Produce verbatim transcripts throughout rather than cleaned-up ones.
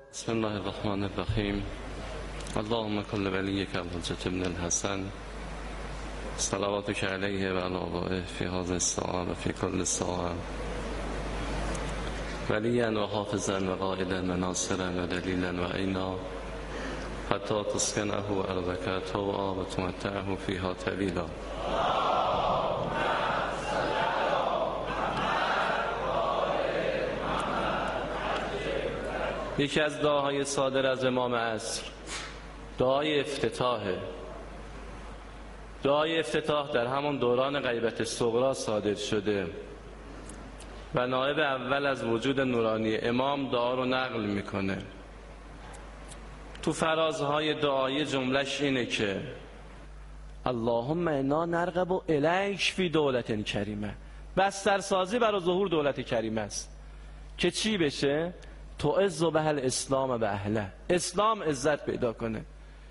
بسم الله الرحمن الرحیم. اللهم کل ولیک الحجة ابن الحسن صلواتک علیه و علی آبائه فی هذه الساعة و فی کل ساعة ولیا و حافظا و قائدا و ناصرا و دلیلا و عینا حتی تسکنه ارضک طوعا و تمتعه فیها طویلا. یکی از دعاهای صادر از امام عصر دعای افتتاحه. دعای افتتاح در همون دوران غیبت صغری صادر شده و نائب اول از وجود نورانی امام دعا رو نقل میکنه. تو فرازهای دعای جملش اینه که اللهم انا نرغب الیک فی دولت کریمه. بسترسازی برای ظهور دولت کریمه است که چی بشه؟ تعز به الاسلام و اهله، اسلام عزت پیدا کنه.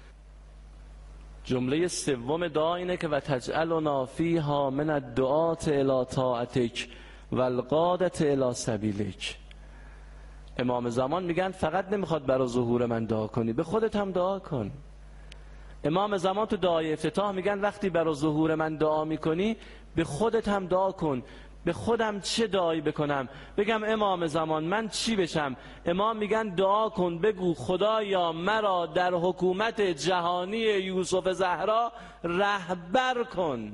جمله سوم دعا اینه که و تجعلنا فیها من الدعاة الی طاعتک و القادة الی سبیلک. امام زمان میگن فقط نمیخواد برای ظهور من دعا کنی، به خودت هم دعا کن. امام زمان تو دعای افتتاح میگن وقتی برای ظهور من دعا میکنی به خودت هم دعا کن. به خودم چه دعایی بکنم؟ بگم امام زمان من چی بشم؟ امام میگن دعا کن، بگو خدایا مرا در حکومت جهانی یوسف زهرا رهبر کن.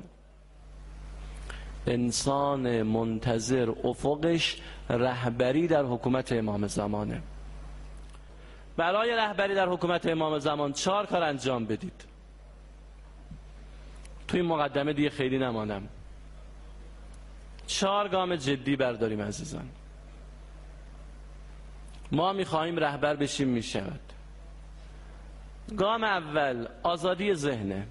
انسان منتظر افقش رهبری در حکومت امام زمانه. برای رهبری در حکومت امام زمان چهار کار انجام بدید. توی این مقدمه دیگه خیلی نمانم. چهار گام جدی برداریم عزیزان. ما میخواهیم رهبر بشیم، میشود. گام اول آزادی ذهنه.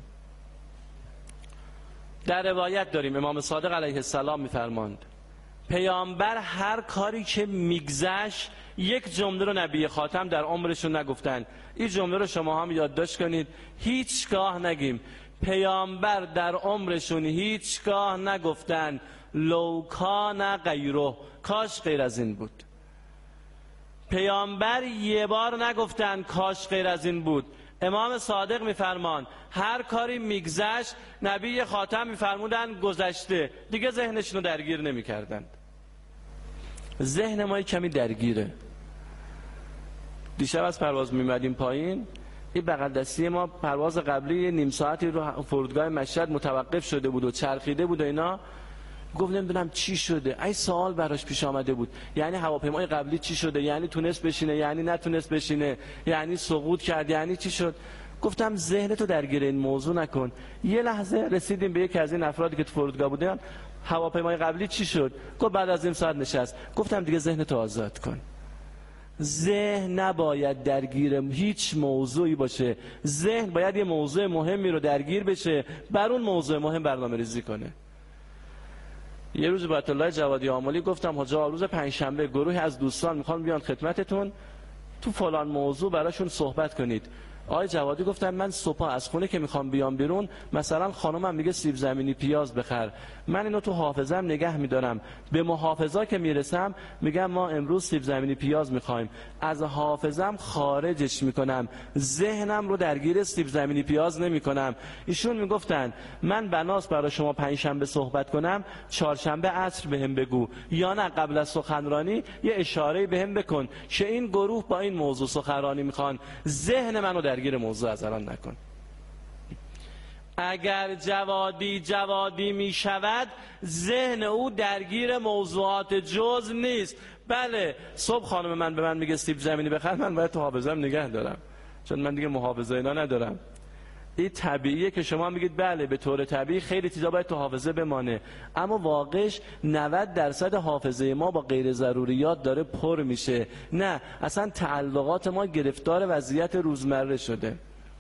در روایت داریم امام صادق علیه السلام میفرماند پیامبر هر کاری که میگذشت یک جمله رو نبی خاتم در عمرشون نگفتن. این جمله رو شما هم یادداشت کنید، هیچگاه نگیم. پیامبر در عمرشون هیچگاه نگفتن لو کان غیره، کاش غیر از این بود. پیامبر یه بار نگفتن کاش غیر از این بود. امام صادق میفرمان هر کاری میگذشت نبی خاتم میفرمودن گذشته، دیگه ذهنشونو درگیر نمیکردند. ذهن ما کمی درگیره. دیشب از پرواز میمدیم پایین، این بغل دستی ما پرواز قبلی نیم ساعتی رو فرودگاه مشهد متوقف شده بود و چرخیده بود و اینا. گفت نمیدونم چی شده، ای سوال براش پیش آمده بود، یعنی هواپیمای قبلی چی شده، یعنی تونست بشینه، یعنی نتونست بشینه، یعنی سقوط کرد، یعنی چی شد. گفتم ذهنتو درگیر این موضوع نکن. یه لحظه رسیدیم به یکی از این افرادی که تو فرودگاه بودن، هواپیمای قبلی چی شد؟ گفت بعد از این ساعت نشست. گفتم دیگه ذهنتو آزاد کن. ذهن نباید درگیر هیچ موضوعی باشه. ذهن باید یه موضوع مهمی رو درگیر بشه، بر اون موضوع مهم برنامه ریزی کنه. یه روز با الله جوادی آملی گفتم حاجا روز پنجشنبه گروهی از دوستان میخوان بیان خدمتتون، تو فلان موضوع براشون صحبت کنید. آقای جوادی گفتن من صبح از خونه که میخوام بیام بیرون مثلا خانومم میگه سیب زمینی پیاز بخر، من اینو تو حافظم نگه میدارم، به محافظا که میرسم میگم ما امروز سیب زمینی پیاز میخوایم، از حافظم خارجش میکنم، ذهنم رو درگیر سیب زمینی پیاز نمیکنم. ایشون میگفتن من بناس برای شما پنجشنبه صحبت کنم، چهارشنبه عصر بهم بگو، یا نه قبل از سخنرانی یه اشاره بهم بکن که این گروه با این موضوع سخنرانی میخوان، ذهن منو درگیر موضوع از الان نکن. اگر جوادی جوادی می شود ذهن او درگیر موضوعات جز نیست. بله صبح خانم من به من میگه سیب زمینی بخر، من باید تو حافظم نگه دارم چون من دیگه محافظه اینا ندارم. این طبیعیه که شما میگید بله به طور طبیعی خیلی چیزا باید تو حافظه بمانه، اما واقعش نود درصد حافظه ما با غیر ضروریات داره پر میشه. نه اصلا تعلقات ما گرفتار وضعیت روزمره شده.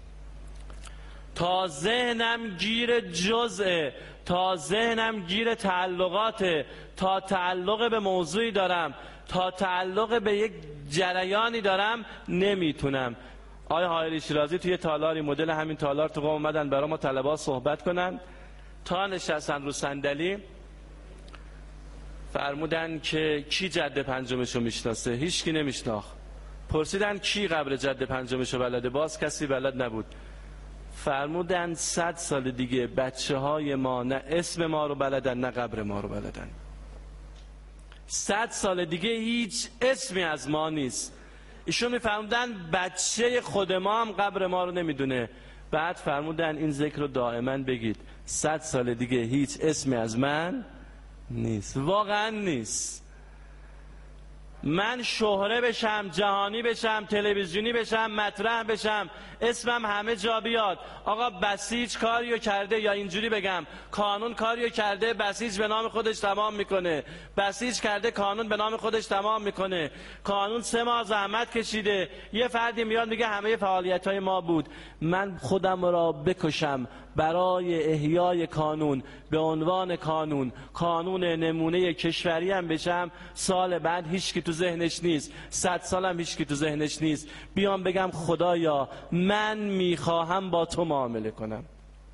تا ذهنم گیر جزء، تا ذهنم گیر تعلقاته، تا تعلق به موضوعی دارم، تا تعلق به یک جریانی دارم نمیتونم. آقای حائری شیرازی توی تالاری مدل همین تالار تو قم اومدن برای ما طلبات صحبت کنن، تا نشستن رو صندلی فرمودن که کی جد پنجمشو میشناسه؟ هیچ کی نمیشناخت. پرسیدن کی قبر جد پنجمشو بلده؟ باز کسی بلد نبود. فرمودن صد سال دیگه بچه های ما نه اسم ما رو بلدن نه قبر ما رو بلدن. صد سال دیگه هیچ اسمی از ما نیست. ایشون میفرمودن بچه خود ما هم قبر ما رو نمیدونه. بعد فرمودن این ذکر رو دائما بگید، صد سال دیگه هیچ اسمی از من نیست. واقعا نیست. من شهره بشم، جهانی بشم، تلویزیونی بشم، مطرح بشم، اسمم همه جا بیاد، آقا بسیج کاریو کرده، یا اینجوری بگم کانون کاریو کرده، بسیج به نام خودش تمام میکنه، بسیج کرده کانون به نام خودش تمام میکنه، کانون سه ماه زحمت کشیده، یه فردی میاد میگه همه فعالیت‌های ما بود. من خودم را بکشم برای احیای کانون، به عنوان کانون کانون نمونه کشوری هم بشم، سال بعد هیچ کی تو ذهنش نیست، صد سالم هیچ کی تو ذهنش نیست، بیام بگم خدایا من میخواهم با تو معامله کنم.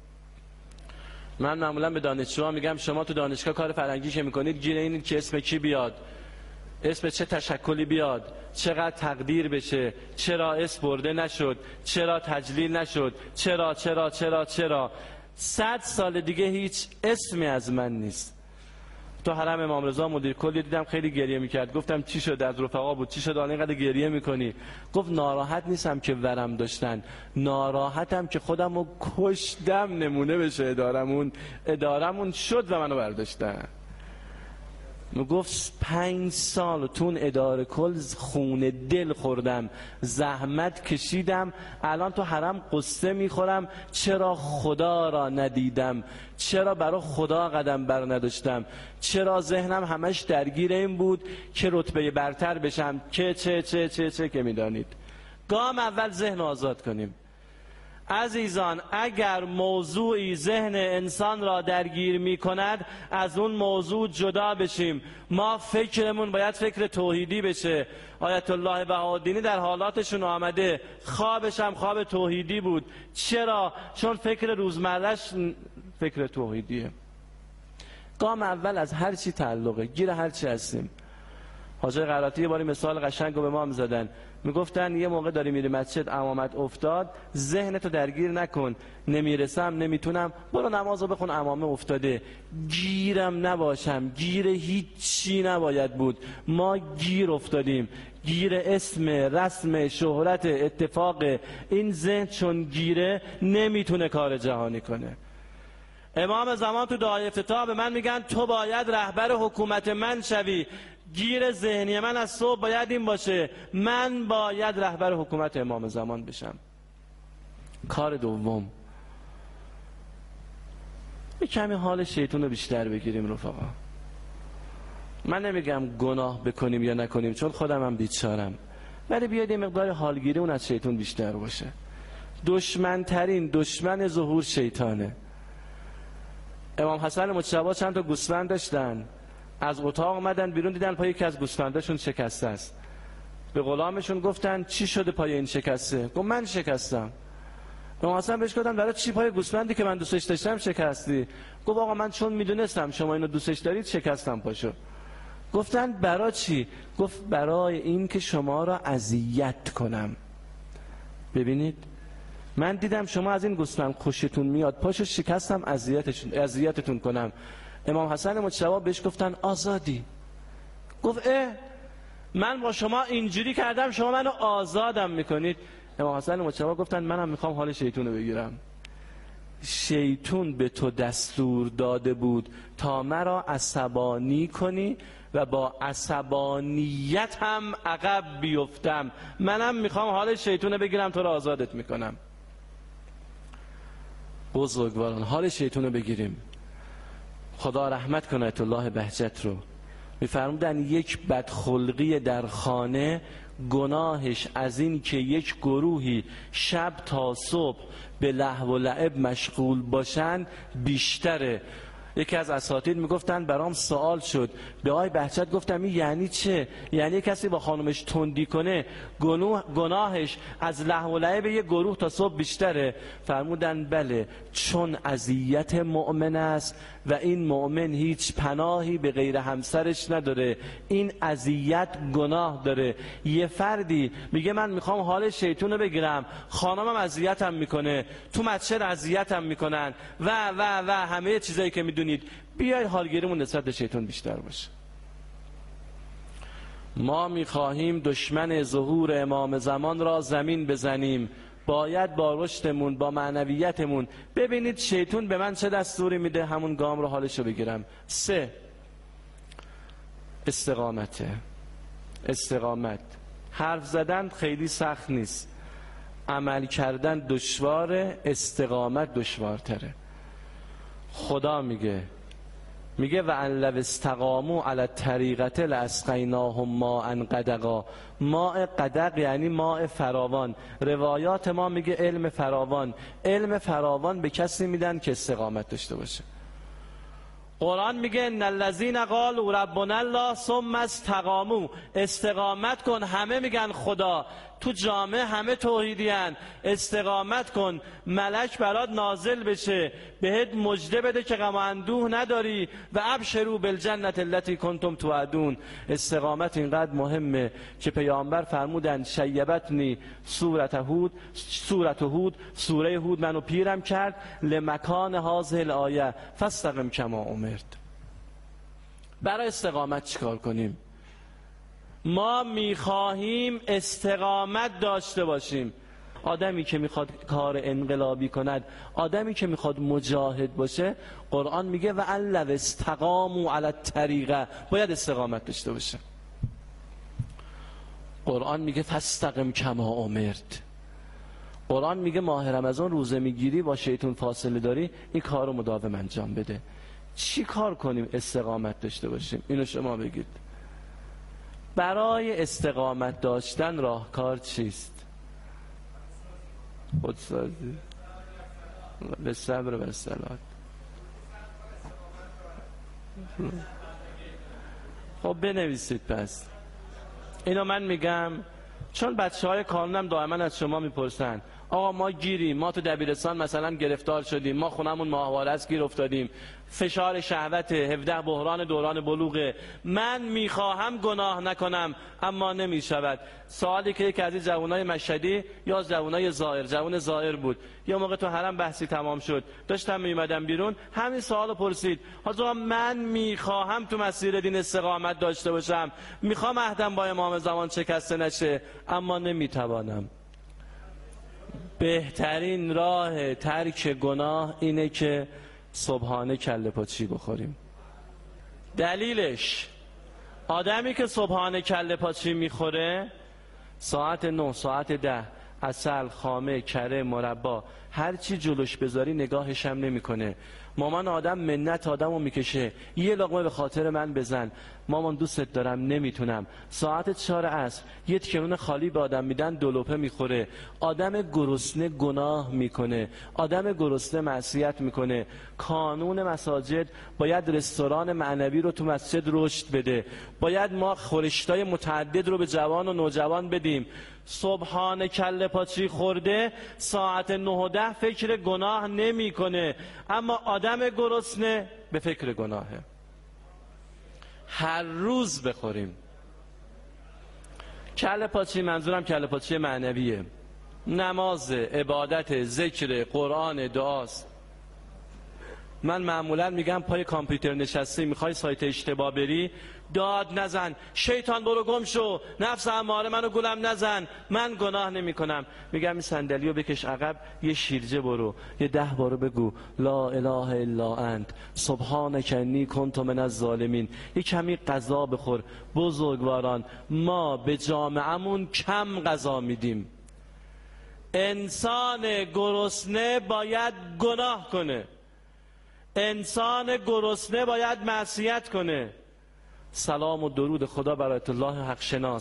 من معمولا به دانشجوها میگم شما تو دانشگاه کار فرنگی که میکنید گیر اینید که اسم کی بیاد، اسم چه تشکلی بیاد، چقدر تقدیر بشه، چرا اسم برده نشد، چرا تجلیل نشد، چرا چرا چرا چرا. صد سال دیگه هیچ اسمی از من نیست. تو حرم امام رضا مدیر کلی دیدم خیلی گریه میکرد. گفتم چی شد؟ از رفقا بود. چی شد الان اینقدر گریه میکنی؟ گفت ناراحت نیستم که ورم داشتن، ناراحتم که خودم رو کشتم نمونه بشه ادارمون. ادارمون شد و منو برداشتن. میگفت پنج سال تون اداره کل خون دل خوردم، زحمت کشیدم، الان تو حرم قصه میخورم چرا خدا را ندیدم، چرا برای خدا قدم بر نداشتم، چرا ذهنم همش درگیر این بود که رتبه برتر بشم، که چه چه چه چه که میدانید. گام اول ذهن آزاد کنیم. عزیزان اگر موضوعی ذهن انسان را درگیر می کند از اون موضوع جدا بشیم. ما فکرمون باید فکر توحیدی بشه. آیت الله بهاءالدینی در حالاتشون آمده خوابش هم خواب توحیدی بود. چرا؟ چون فکر روزمرهش فکر توحیدیه. گام اول از هر چی تعلقه، گیر هر چی هستیم. حاجی قراتی یه باری مثال قشنگ رو به ما می‌زدن، میگفتن یه موقع داری میری مسجد عمامت افتاد، ذهنتو درگیر نکن، نمیرسم نمیتونم، برو نمازو بخون عمامه افتاده. گیرم نباشم، گیر هیچی نباید بود. ما گیر افتادیم، گیر اسم، رسم، شهرت، اتفاق. این ذهن چون گیره نمیتونه کار جهانی کنه. امام زمان تو دعای افتتاح به من میگن تو باید رهبر حکومت من شوی. گیر ذهنی من از صبح باید این باشه من باید رهبر حکومت امام زمان بشم. کار دوم، یه کمی حال شیطون رو بیشتر بگیریم رفقا. من نمیگم گناه بکنیم یا نکنیم چون خودم هم بیچارم، ولی بیاید یه مقدار حالگیری اون از شیطون بیشتر باشه. دشمن ترین دشمن ظهور شیطانه. امام حسن مجتبی چند تا گوسفند داشتن، از اتاق اومدن بیرون دیدن پای یکی از گوسفنداشون شکسته است. به غلامشون گفتن چی شده پای این شکسته؟ گفت من شکستم. امام حسن بهش گفتن برای چی پای گوسفندی که من دوستش داشتم شکستی؟ گفت آقا من چون میدونستم شما اینو دوستش دارید شکستم پاشو. گفتن برای چی؟ گفت برای این که شما را اذیت کنم. ببینید من دیدم شما از این گوسفند خوشتون میاد، پاشو شکستم اذیتشون اذیتتون کنم. امام حسن مجتبی بهش گفتن آزادی. گفت اه من با شما اینجوری کردم شما منو آزادم میکنید. امام حسن مجتبی گفتن منم میخوام حال شیطون رو بگیرم. شیطون به تو دستور داده بود تا مرا عصبانی کنی و با عصبانیت هم عقب بیفتم. منم میخوام حال شیطون رو بگیرم، تو رو آزادت میکنم. بزرگواران حال شیطون رو بگیریم. خدا رحمت کنه آیت الله بهجت رو. میفرمودن یک بدخلقی در خانه گناهش از این که یک گروهی شب تا صبح به لهو و لعب مشغول باشن بیشتره. یکی از اساتید میگفتن برام سوال شد، به آقای بهجت گفتم این یعنی چه؟ یعنی کسی با خانومش تندی کنه گناه گناهش از لهو و لعب یه گروه تا صبح بیشتره؟ فرمودن بله، چون اذیت مؤمن است و این مؤمن هیچ پناهی به غیر همسرش نداره، این اذیت گناه داره. یه فردی میگه من میخوام حال شیطون رو بگیرم، خانمم اذیتم میکنه، تو مسجد اذیتم میکنن و و و همه چیزایی که میدونید، بیاید حالگیریمون نسبت به شیطان بیشتر باشه. ما میخواهیم دشمن ظهور امام زمان را زمین بزنیم، باید با رشدمون، با معنویتمون ببینید شیطان به من چه دستوری میده، همون گام رو حالشو بگیرم. سه، استقامته. استقامت، حرف زدن خیلی سخت نیست، عمل کردن دشواره، استقامت دشوارتره. خدا میگه میگه و ان لو استقاموا علی الطریقة لاسقیناهم ماء غدقا. ماء غدق یعنی ماء فراوان. روایات ما میگه علم فراوان. علم فراوان به کسی میدن که استقامت داشته باشه. قرآن میگه ان الذین قالوا ربنا الله ثم استقاموا. استقامت کن، همه میگن خدا، تو جامعه همه توحیدیان، استقامت کن، ملک برات نازل بشه، بهت مژده بده که غم و اندوه نداری و ابشروا بالجنة التي کنتم توعدون. استقامت اینقدر مهمه که پیامبر فرمودن شیبتنی سورة هود، سورة هود، سوره هود منو پیرم کرد، لمکان هذه الآیه فاستقم کما امرت. برای استقامت چیکار کنیم؟ ما میخواهیم استقامت داشته باشیم. آدمی که میخواد کار انقلابی کند، آدمی که میخواد مجاهد باشه، قرآن میگه و ان لو استقاموا علی الطریقة، باید استقامت داشته باشه. قرآن میگه فاستقم کما امرت. قرآن میگه ماه رمضان روزه میگیری، با شیطان فاصله داری، این کار رو مداوم انجام بده. چی کار کنیم استقامت داشته باشیم؟ اینو شما بگید. برای استقامت داشتن راهکار چیست؟ خودسازی، به صبر و صلات. خب بنویسید. پس اینو من میگم چون بچه های کانونم دائما از شما میپرسن آقا ما گیریم، ما تو دبیرستان مثلا گرفتار شدیم، ما خونمون ماهواره است گیر افتادیم، فشار شهوت، هفده بحران دوران بلوغه، من میخواهم گناه نکنم اما نمیشود. سوالی که یکی از این جوانای مشهدی یا جوانای زائر، جوان زائر بود، یه موقع تو حرم بحثی تمام شد، داشتم میومدم بیرون، همین سوالو پرسید، حاجا من میخواهم تو مسیر دین استقامت داشته باشم، میخوام عهدم با امام زمان شکسته نشه اما نمیتوانم. بهترین راه ترک گناه اینه که صبحانه کله پاچی بخوریم. دلیلش آدمی که صبحانه کله پاچی میخوره، ساعت نه، ساعت ده، عسل، خامه، کره، مربا، هر چی جلوش بذاری نگاهش هم نمیکنه. مامان آدم منت آدمو میکشه، یه لقمه به خاطر من بزن، مامان دوستت دارم نمیتونم. ساعت چهار عصر یه تکنون خالی به آدم میدن، دو لقمه میخوره. آدم گرسنه گناه میکنه، آدم گرسنه معصیت میکنه. کانون مساجد باید رستوران معنوی رو تو مسجد رشد بده. باید ما خورشتای متعدد رو به جوان و نوجوان بدیم. صبحانه کله پاچی خورده ساعت نه و ده فکر گناه نمیکنه، اما آدم گرسنه به فکر گناهه. هر روز بخوریم کله پاچی. منظورم کله پاچی معنویه، نماز، عبادت، ذکر، قرآن، دعاست. من معمولا میگم پای کامپیوتر نشستی میخوای سایت اشتباه بری، داد نزن، شیطان برو گم شو، نفس اماره منو گولم نزن، من گناه نمی کنم. میگم این صندلیو بکش عقب، یه شیرجه برو، یه ده بارو بگو لا اله الا انت سبحانک انی کنت من الظالمین. یه کمی غذا بخور. بزرگواران، ما به جامعهمون کم غذا میدیم. انسان گرسنه باید گناه کنه، انسان گرسنه باید معصیت کنه. سلام و درود خدا بر آیت الله حق شناس.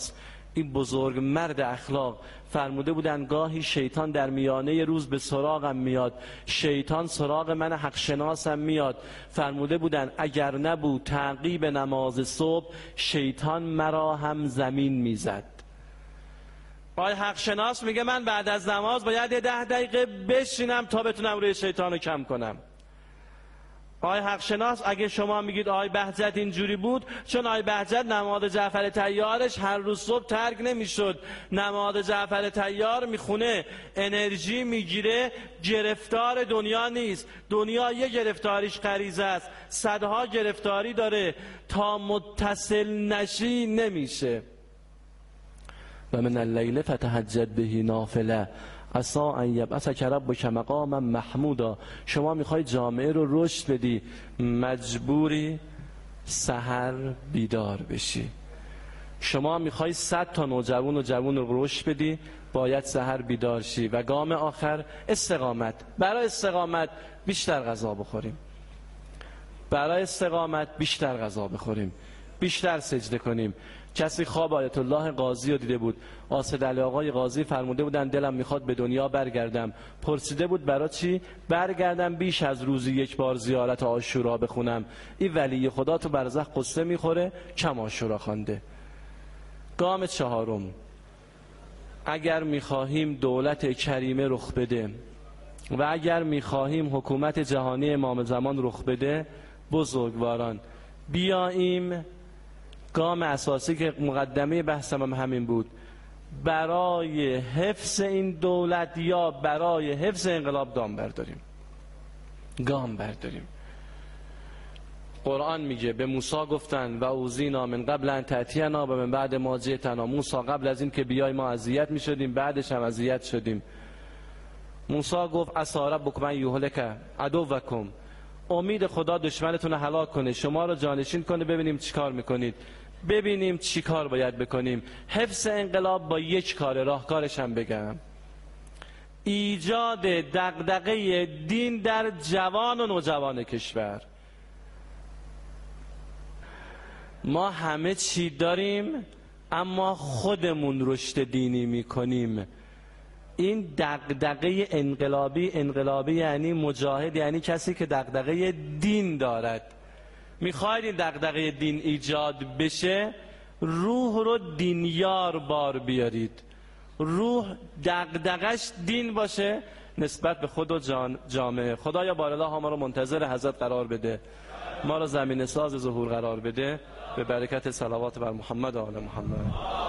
این بزرگ مرد اخلاق فرموده بودن گاهی شیطان در میانه روز به سراغم میاد، شیطان سراغ من حق شناسم میاد. فرموده بودن اگر نبود تعقیب نماز صبح شیطان مرا هم زمین میزد. آقای حق شناس میگه من بعد از نماز باید یه ده دقیقه بشینم تا بتونم روی شیطان رو کم کنم. آقای حق شناس اگه شما میگید آقای بهجت اینجوری بود، چون آقای بهجت نماز جعفر طیارش هر روز صبح ترک نمیشد. نماز جعفر طیار میخونه، انرژی میگیره، گرفتار دنیا نیست. دنیا یه گرفتاریش غریزه است، صدها گرفتاری داره، تا متصل نشی نمیشه. و من اللیل فتهجد به نافله عسى ان یبعثک ربک مقاما محمودا. شما میخوای جامعه رو رشد بدی، مجبوری سحر بیدار بشی. شما میخوای صد تا نوجوان و جوان رو رشد بدی، باید سحر بیدار شی. و گام آخر استقامت. برای استقامت بیشتر غذا بخوریم، برای استقامت بیشتر غذا بخوریم، بیشتر سجده کنیم. کسی خواب آیت الله قاضی رو دیده بود. قاصد علی آقای قاضی فرموده بودن دلم میخواد به دنیا برگردم. پرسیده بود برای چی؟ برگردم بیش از روزی یک بار زیارت عاشورا بخونم. این ولی خدا تو برزخ قصه میخوره، کم عاشورا خوانده. گام چهارم، اگر میخواهیم دولت کریمه رخ بده و اگر میخواهیم حکومت جهانی امام زمان رخ بده، بزرگواران بیاییم. گام اساسی که مقدمه بحثم هم همین بود، برای حفظ این دولت یا برای حفظ انقلاب گام برداریم. گام برداریم. قرآن میگه به موسی گفتن و اوذینا من قبل ان تأتینا و من بعد ما جئتنا. موسی قبل از این که بیای ما اذیت میشدیم، بعدش هم اذیت شدیم. موسی گفت عسی ربکم ان یهلک عدوکم. امید خدا دشمنتون رو هلاک کنه، شما رو جانشین کنه، ببینیم چیکار میکنید، ببینیم چیکار باید بکنیم. حفظ انقلاب با یک کار، راهکارش هم بگم، ایجاد دغدغه دین در جوان و نوجوان کشور. ما همه چی داریم اما خودمون رشد دینی میکنیم. این دغدغه انقلابی، انقلابی یعنی مجاهد، یعنی کسی که دغدغه دین دارد. میخواید این دغدغه دین ایجاد بشه، روح رو دینیار بار بیارید. روح دغدغش دین باشه نسبت به خود و جامعه. خدایا بارالله ما رو منتظر حضرت قرار بده، ما رو زمین ساز ظهور قرار بده، به برکت صلوات بر محمد و آل محمد.